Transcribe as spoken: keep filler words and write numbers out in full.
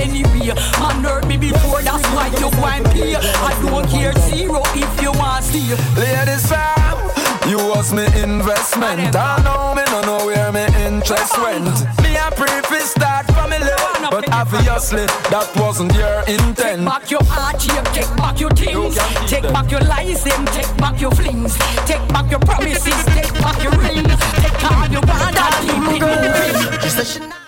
anyway. Man hurt me before, that's why you go and pay. I don't care zero if you want to see. Ladies, fam, you was me investment. I know me no know where me interest went. Me a preface start from a level, but obviously that wasn't your intent. Take back your heart, take back your things. Take back your license, take back your flings. Take back your promises, take back your rings. Take all your bad and keep it moving.